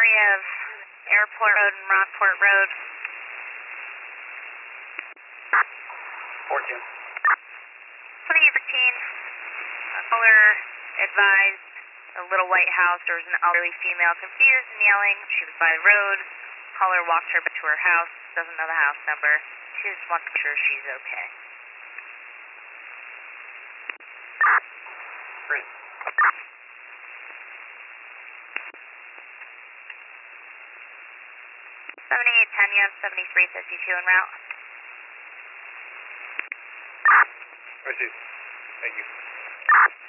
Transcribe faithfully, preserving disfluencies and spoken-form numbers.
area of Airport Road and Rockport Road. fourteen. twenty-eight fifteen, uh, caller advised a little white house. There was an elderly female confused and yelling. She was by the road. Caller walked her to her house. Doesn't know the house number. She just wants to make sure she's okay. Green. seventy-eight ten, you have seventy-three fifty-two en route. Received. Thank you.